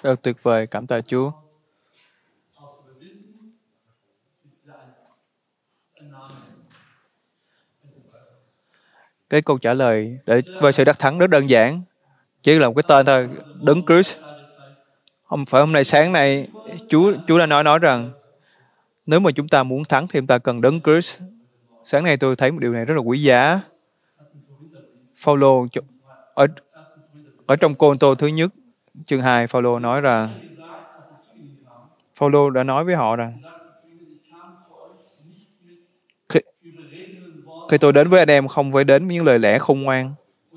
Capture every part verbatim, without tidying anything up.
Rất tuyệt vời, cảm tạ Chúa. Cái câu trả lời để về sự đắc thắng rất đơn giản, chỉ là một cái tên thôi, Đấng Christ. Không phải hôm nay sáng nay Chúa Chúa đã nói nói rằng nếu mà chúng ta muốn thắng thì chúng ta cần Đấng Christ. Sáng nay tôi thấy một điều này rất là quý giá. Phaolô ở ở trong Cô-rinh-tô thứ nhất chương hai, Phaolô nói rằng Phaolô đã nói với họ rằng khi, khi tôi đến với anh em không phải đến với những lời lẽ khôn ngoan,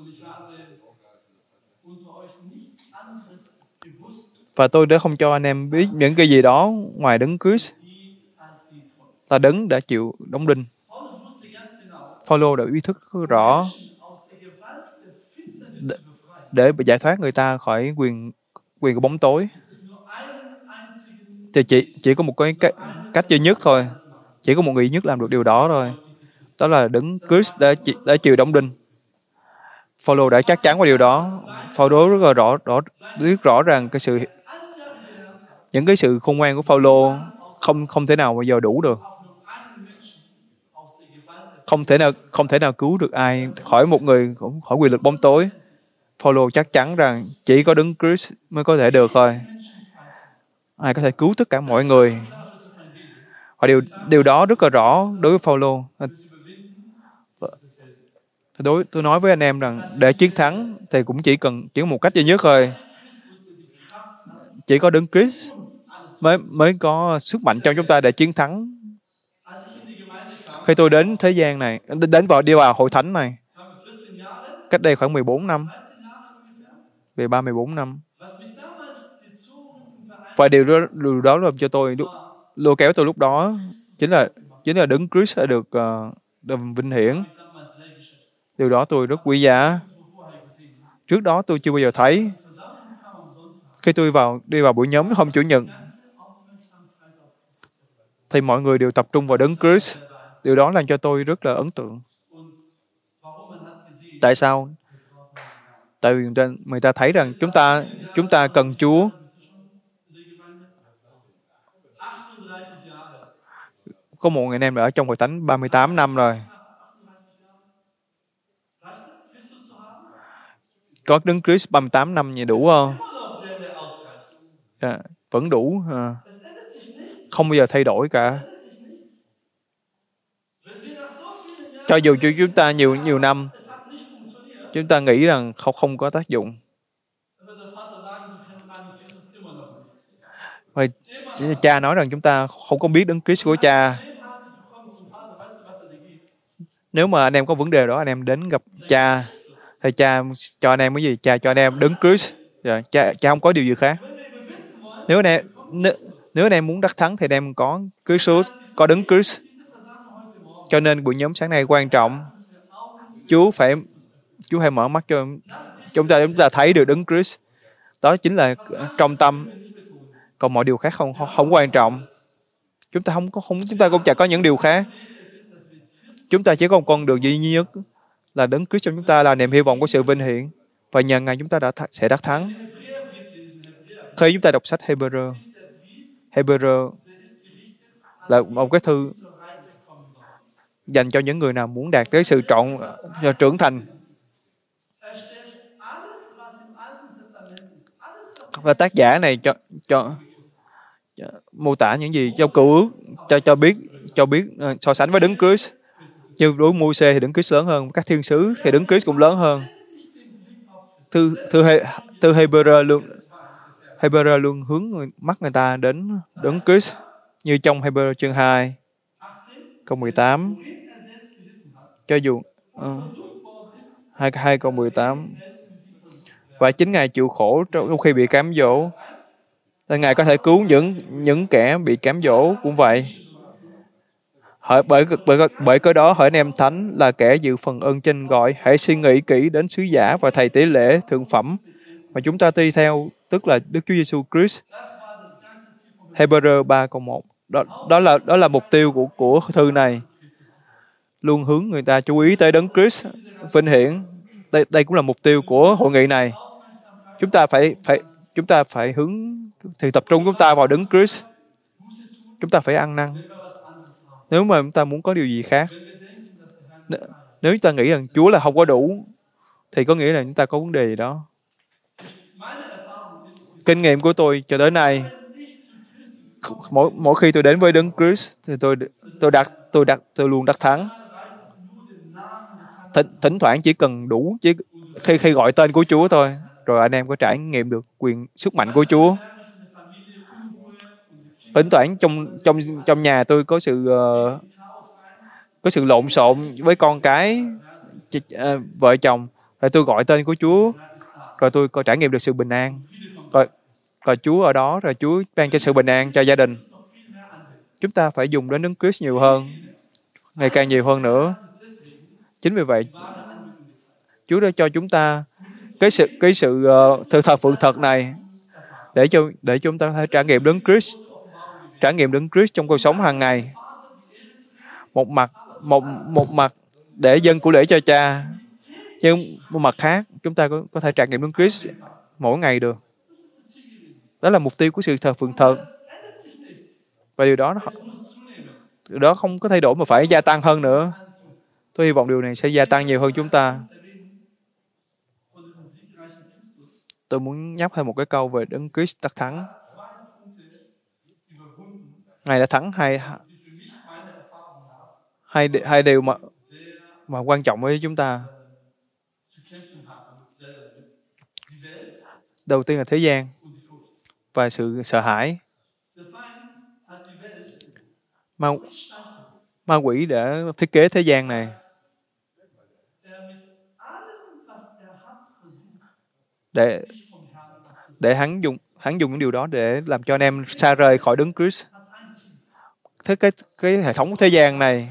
và tôi đã không cho anh em biết những cái gì đó ngoài Đấng Christ là Đấng đã chịu đóng đinh. Phaolô đã ý thức rõ để, để giải thoát người ta khỏi quyền quyền của bóng tối. Thì chỉ chỉ có một cái cách, cách duy nhất thôi, chỉ có một người duy nhất làm được điều đó thôi. Đó là Đấng Christ đã đã chịu đóng đinh. Phaolô đã chắc chắn qua điều đó. Phaolô rất là rõ rõ biết rõ rằng cái sự những cái sự khôn ngoan của Phaolô không không thể nào bao giờ đủ được. Không thể nào không thể nào cứu được ai khỏi một người khỏi quyền lực bóng tối. Phaolô chắc chắn rằng chỉ có Đấng Christ mới có thể được thôi. Ai có thể cứu tất cả mọi người. Và điều điều đó rất là rõ đối với Phaolô. Đối tôi nói với anh em rằng để chiến thắng thì cũng chỉ cần chỉ có một cách duy nhất thôi. Chỉ có Đấng Christ mới mới có sức mạnh trong chúng ta để chiến thắng. Khi tôi đến thế gian này, đến vào đi vào hội thánh này, cách đây khoảng mười bốn năm, về ba mươi bốn năm, và điều đó, điều đó làm cho tôi lôi kéo tôi lúc đó chính là chính là Đấng Christ đã được, uh, được vinh hiển. Điều đó tôi rất quý giá. Trước đó tôi chưa bao giờ thấy. Khi tôi vào đi vào buổi nhóm hôm Chủ nhật, thì mọi người đều tập trung vào Đấng Christ. Điều đó làm cho tôi rất là ấn tượng. Tại sao? Tại vì người ta, người ta thấy rằng chúng ta chúng ta cần Chúa. Có một người em ở trong hội thánh ba mươi tám năm rồi. Có Đấng Christ ba mươi tám năm vậy đủ không? À, vẫn đủ. À. Không bao giờ thay đổi cả. Cho dù cho chúng ta nhiều nhiều năm, chúng ta nghĩ rằng không không có tác dụng. Và cha nói rằng chúng ta không có biết Đấng Christ của cha. Nếu mà anh em có vấn đề đó, anh em đến gặp cha, thì cha cho anh em cái gì? Cha cho anh em Đấng Christ. Dạ, cha cha không có điều gì khác. Nếu anh em nếu, nếu anh em muốn đắc thắng thì anh em có Christ, có Đấng Christ. Cho nên buổi nhóm sáng nay quan trọng. Chúa phải Chúa hãy mở mắt cho chúng ta chúng ta thấy được Đấng Christ. Đó chính là trong tâm. Còn mọi điều khác không không, không quan trọng. Chúng ta không có không chúng ta cũng chẳng có những điều khác. Chúng ta chỉ có một con đường duy nhất là Đấng Christ trong chúng ta là niềm hy vọng của sự vinh hiển, và nhờ Ngài chúng ta đã th- sẽ đắc thắng. Khi chúng ta đọc sách Hebrew, Hebrew là một cái thư dành cho những người nào muốn đạt tới sự trọn trưởng thành. Và tác giả này cho cho, cho mô tả những gì trong Cựu Ước, cho cho biết cho biết uh, so sánh với Đấng Christ. Như đối với Môi-se thì Đấng Christ lớn hơn, các thiên sứ thì Đấng Christ cũng lớn hơn. Thư thư He, thư Hebrew luôn Hebrew luôn hướng người, mắt người ta đến Đấng Christ, như trong Hebrew chương hai câu mười tám. Cho dù uh, hai hai câu mười tám, và chính Ngài chịu khổ trong khi bị cám dỗ, nên Ngài có thể cứu những những kẻ bị cám dỗ cũng vậy. Hỏi bởi bởi bởi cái đó hỏi anh em thánh là kẻ dự phần ơn trên gọi, hãy suy nghĩ kỹ đến sứ giả và thầy tế lễ thượng phẩm mà chúng ta đi theo, tức là Đức Chúa Giêsu Christ. Hebrew ba câu một. Đó đó là đó là mục tiêu của của thư này. Luôn hướng người ta chú ý tới Đấng Christ vinh hiển. Đây đây cũng là mục tiêu của hội nghị này. Chúng ta phải phải Chúng ta phải hướng thì tập trung chúng ta vào đấng Christ. Chúng ta phải ăn năn. Nếu mà chúng ta muốn có điều gì khác, nếu chúng ta nghĩ rằng Chúa là không có đủ, thì có nghĩa là chúng ta có vấn đề gì đó. Kinh nghiệm của tôi cho tới nay, mỗi mỗi khi tôi đến với đấng Christ thì tôi tôi đặt tôi đặt tôi luôn đặt thắng. Thỉnh, thỉnh thoảng chỉ cần đủ chỉ khi khi gọi tên của Chúa thôi, rồi anh em có trải nghiệm được quyền sức mạnh của Chúa. Thỉnh thoảng trong trong trong nhà tôi có sự uh, có sự lộn xộn với con cái, uh, vợ chồng, rồi tôi gọi tên của Chúa, rồi tôi có trải nghiệm được sự bình an. Rồi, rồi Chúa ở đó, rồi Chúa ban cho sự bình an cho gia đình. Chúng ta phải dùng đến đấng Christ nhiều hơn, ngày càng nhiều hơn nữa. Chính vì vậy, Chúa đã cho chúng ta cái sự cái sự uh, thực thờ phượng thật này để cho để chúng ta thể trải nghiệm đấng Christ, trải nghiệm đấng Christ trong cuộc sống hàng ngày. Một mặt một một mặt để dâng của lễ cho Cha, nhưng một mặt khác chúng ta có có thể trải nghiệm đấng Christ mỗi ngày được. Đó là mục tiêu của sự thờ phượng thật. Và điều đó điều đó không có thay đổi mà phải gia tăng hơn nữa. Tôi hy vọng điều này sẽ gia tăng nhiều hơn chúng ta. Tôi muốn nhắc thêm một cái câu về đấng Christ đắc thắng. Ngài đã thắng hai hai hai điều mà mà quan trọng với chúng ta. Đầu tiên là thế gian và sự sợ hãi. Ma, ma quỷ đã thiết kế thế gian này để để hắn dùng hắn dùng những điều đó để làm cho anh em xa rời khỏi đấng Christ. Thế cái cái hệ thống thế gian này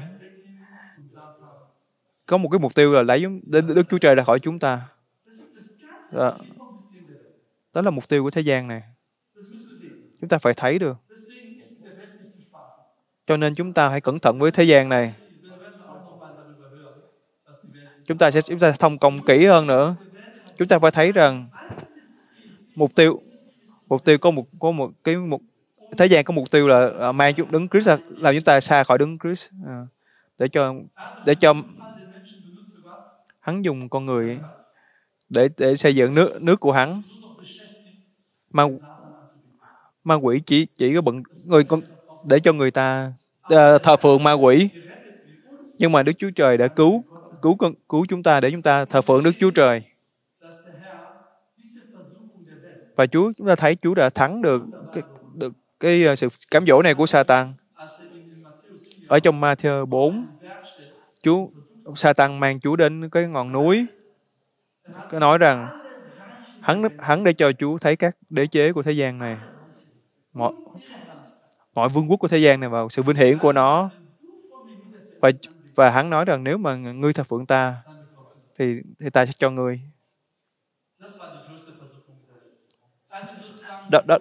có một cái mục tiêu là lấy Đức Chúa Trời ra khỏi chúng ta. Đó, đó là mục tiêu của thế gian này. Chúng ta phải thấy được. Cho nên chúng ta hãy cẩn thận với thế gian này. Chúng ta sẽ chúng ta sẽ thông công kỹ hơn nữa. Chúng ta phải thấy rằng mục tiêu mục tiêu có một có một cái một thế gian có mục tiêu là mang chúng đấng Christ ra, làm chúng ta xa khỏi đấng Christ, à, để cho để cho hắn dùng con người để để xây dựng nước nước của hắn. Ma ma quỷ chỉ chỉ có bận người con để cho người ta uh, thờ phượng ma quỷ, nhưng mà Đức Chúa Trời đã cứu cứu cứu chúng ta để chúng ta thờ phượng Đức Chúa Trời. Và Chúa chúng ta thấy Chúa đã thắng được cái, được cái sự cám dỗ này của Sa-tan. Ở trong Ma-thi-ơ bốn, Chúa Sa-tan mang Chúa đến cái ngọn núi, có nói rằng hắn hắn để cho Chúa thấy các đế chế của thế gian này, mọi mọi vương quốc của thế gian này vào sự vinh hiển của nó. Và và hắn nói rằng nếu mà ngươi thờ phượng ta thì thì ta sẽ cho ngươi. Đó, đó,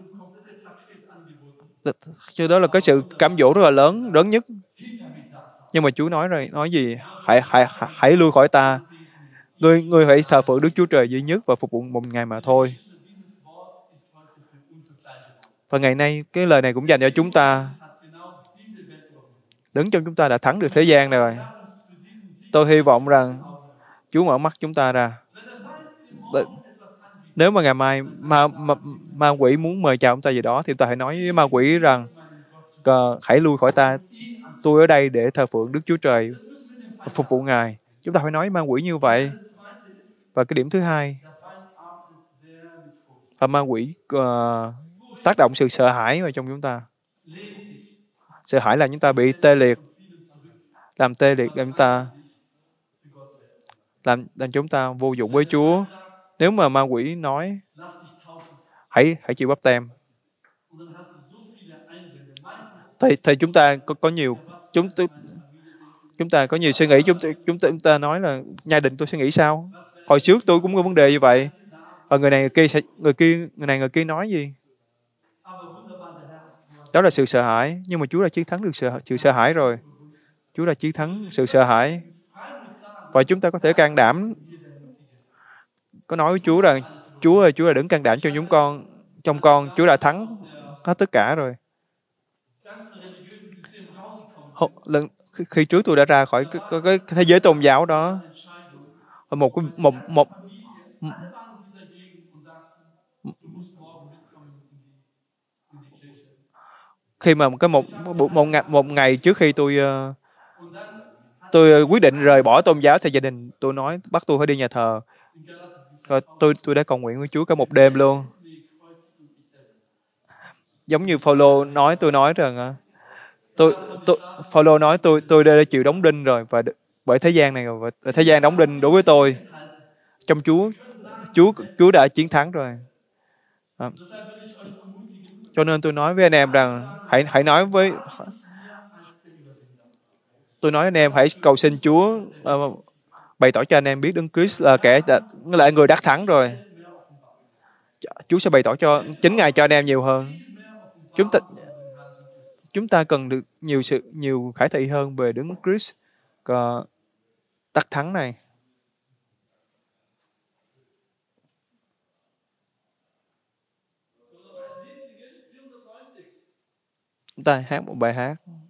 đó, đó là cái sự cám dỗ rất là lớn, lớn nhất. Nhưng mà Chúa nói rồi, nói gì? Hãy hãy hãy lui khỏi ta. Ngươi ngươi hãy thờ phượng Đức Chúa Trời duy nhất và phục vụ một ngày mà thôi. Và ngày nay cái lời này cũng dành cho chúng ta. Đứng trong chúng ta đã thắng được thế gian này rồi. Tôi hy vọng rằng Chúa mở mắt chúng ta ra. Nếu mà ngày mai ma, ma, ma quỷ muốn mời chào chúng ta gì đó, thì ta hãy nói với ma quỷ rằng hãy lui khỏi ta. Tôi ở đây để thờ phượng Đức Chúa Trời, phục vụ Ngài. Chúng ta phải nói với ma quỷ như vậy. Và cái điểm thứ hai, và ma quỷ uh, tác động sự sợ hãi vào trong chúng ta. Sợ hãi là chúng ta bị tê liệt, làm tê liệt làm chúng ta làm, làm chúng ta vô dụng với Chúa. Nếu mà ma quỷ nói hãy hãy chịu báp tem, thì thì chúng ta có có nhiều chúng chúng ta có nhiều suy nghĩ. Chúng chúng ta, chúng ta nói là gia đình tôi suy nghĩ sao? Hồi trước tôi cũng có vấn đề như vậy. Và người này người kia sẽ người kia người này người kia nói gì? Đó là sự sợ hãi. Nhưng mà Chúa đã chiến thắng được sự, sự sợ hãi rồi. Chúa đã chiến thắng sự sợ hãi. Và chúng ta có thể can đảm có nói với Chúa rằng Chúa ơi, Chúa là đấng can đảm cho chúng con. trong con Chúa đã thắng hết tất cả rồi. Hô- lần khi khi trước tôi đã ra khỏi cái, cái, cái thế giới tôn giáo đó, ở một cái- một một khi mà cái một một, một, ngày, một ngày trước khi tôi ờ, tôi quyết định rời bỏ tôn giáo thì gia đình tôi nói bắt tôi phải đi nhà thờ. Rồi tôi tôi đã cầu nguyện với Chúa cả một đêm luôn. Giống như Phaolô nói, tôi nói rằng ờ, tôi tôi Phaolô nói tôi tôi đã chịu đóng đinh rồi, và bởi thế gian này rồi, và thế gian đóng đinh đối với tôi. Trong Chúa, Chúa Chúa đã chiến thắng rồi. À, cho nên tôi nói với anh em rằng hãy hãy nói với tôi nói anh em hãy cầu xin Chúa, ờ, bày tỏ cho anh em biết Đấng Christ là kẻ đã, là người đắc thắng rồi. Chúa sẽ bày tỏ cho chính Ngài cho anh em nhiều hơn. Chúng ta chúng ta cần được nhiều sự nhiều khải thị hơn về Đấng Christ uh, đắc thắng này. Chúng ta hát một bài hát.